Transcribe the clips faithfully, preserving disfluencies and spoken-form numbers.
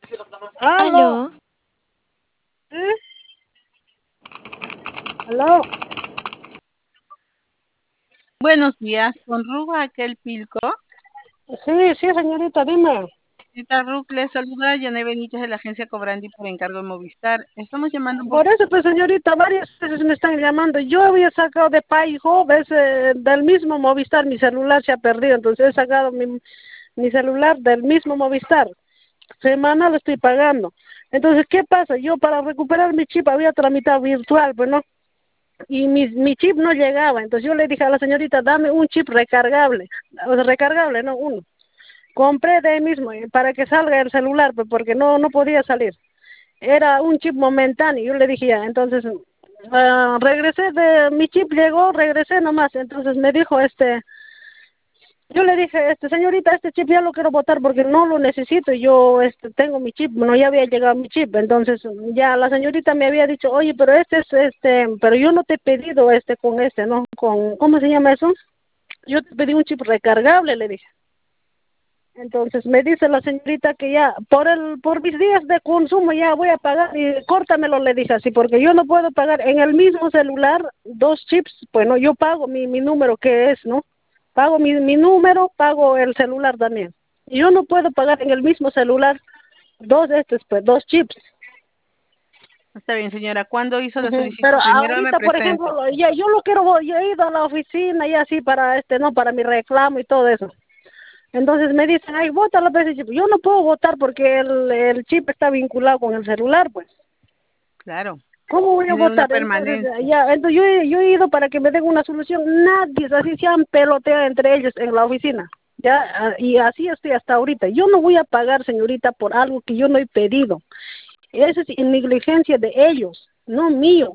Aló. Aló, ¿Eh? Aló. Buenos días, con Raquel Pilco. Sí, sí, señorita, dime. Señorita Ruc, le saluda Yanay Benítez de la agencia Cobrandi por encargo de Movistar. Estamos llamando por... Por eso, pues, señorita, varias veces me están llamando. Yo había sacado de Paijo, ves, eh, del mismo Movistar, mi celular se ha perdido, entonces he sacado mi, mi celular del mismo Movistar. Semanal estoy pagando. Entonces, ¿qué pasa? Yo para recuperar mi chip había tramitado virtual, pues, ¿no? Y mi, mi chip no llegaba. Entonces yo le dije a la señorita, dame un chip recargable. O sea, recargable, no, uno. Compré de ahí mismo eh, para que salga el celular, pues, porque no, no podía salir. Era un chip momentáneo. Yo le dije ya, entonces ah, regresé de mi chip, llegó, regresé nomás. Entonces me dijo este, yo le dije, este señorita, este chip ya lo quiero botar porque no lo necesito. Yo este tengo mi chip, no ya había llegado mi chip. Entonces ya la señorita me había dicho, oye, pero este es este, pero yo no te he pedido este con este, ¿no? Con, ¿cómo se llama eso? Yo te pedí un chip recargable, le dije. Entonces me dice la señorita que ya por el por mis días de consumo ya voy a pagar y córtamelo, le dije así, porque yo no puedo pagar en el mismo celular dos chips. Bueno, yo pago mi, mi número que es, ¿no? Pago mi, mi número, pago el celular también. Y yo no puedo pagar en el mismo celular dos de estos, pues, dos chips. Está bien, señora. ¿Cuándo hizo la Ujú. Pero solicitud? Primero me ahorita, por ejemplo, presento. ya yo lo quiero, yo he ido a la oficina y así para este, no, para mi reclamo y todo eso. Entonces me dicen, ay, bótalo, pues, y yo no puedo votar porque el, el chip está vinculado con el celular, pues. Claro. ¿Cómo voy a Tiene una votar? Entonces, permanencia. ya, entonces yo, he- yo he ido para que me den una solución. Nadie, así se han peloteado entre ellos en la oficina. Ya, ah, y así estoy hasta ahorita. Yo no voy a pagar, señorita, por algo que yo no he pedido. Esa es negligencia de ellos, no mío.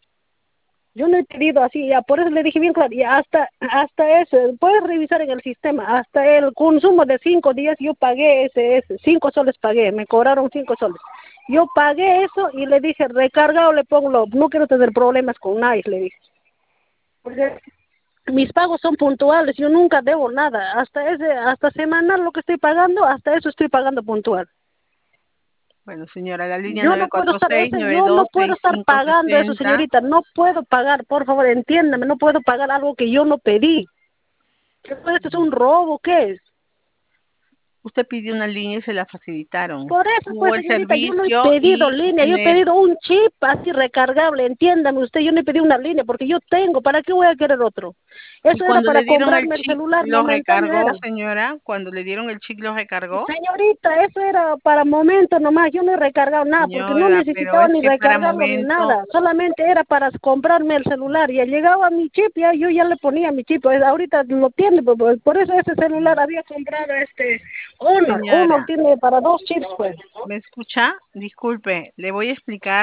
Yo no he pedido así, ya, por eso le dije bien claro, y hasta, hasta eso, puedes revisar en el sistema, hasta el consumo de cinco días yo pagué ese, ese, cinco soles pagué, me cobraron cinco soles. Yo pagué eso y le dije, recargado le pongo, no quiero tener problemas con nadie, le dije. Porque mis pagos son puntuales, yo nunca debo nada, hasta ese, hasta semanal lo que estoy pagando, hasta eso estoy pagando puntual. Bueno, señora, la línea Yo no nueve puedo cuatro estar, seis ese, nueve yo no dos puedo seis estar cinco pagando eso, sesenta. señorita, no puedo pagar, por favor, entiéndame, no puedo pagar algo que yo no pedí. ¿Qué fue esto? ¿Es un robo? ¿Qué es? Usted pidió una línea y se la facilitaron. Por eso, Tuvo pues, el señorita, yo no he servicio pedido y línea, yo he tiene... pedido un chip así recargable, entiéndame usted, yo no he pedido una línea porque yo tengo, ¿para qué voy a querer otro? Y Eso era cuando para le dieron el comprarme el chip, celular ¿lo momentáneo, recargó, era. señora? Cuando le dieron el chip, ¿lo recargó? Señorita, eso era para momento nomás, yo no he recargado nada, porque no Señora, pero necesitaba es ni que para recargarlo ni momento, nada, solamente era para comprarme el celular, y llegaba mi chip, ya yo ya le ponía mi chip, pues ahorita lo tiene, pues, pues, por eso ese celular había comprado este Honor, Honor señora, tiene para dos chips, pues. ¿me escucha? Disculpe, le voy a explicar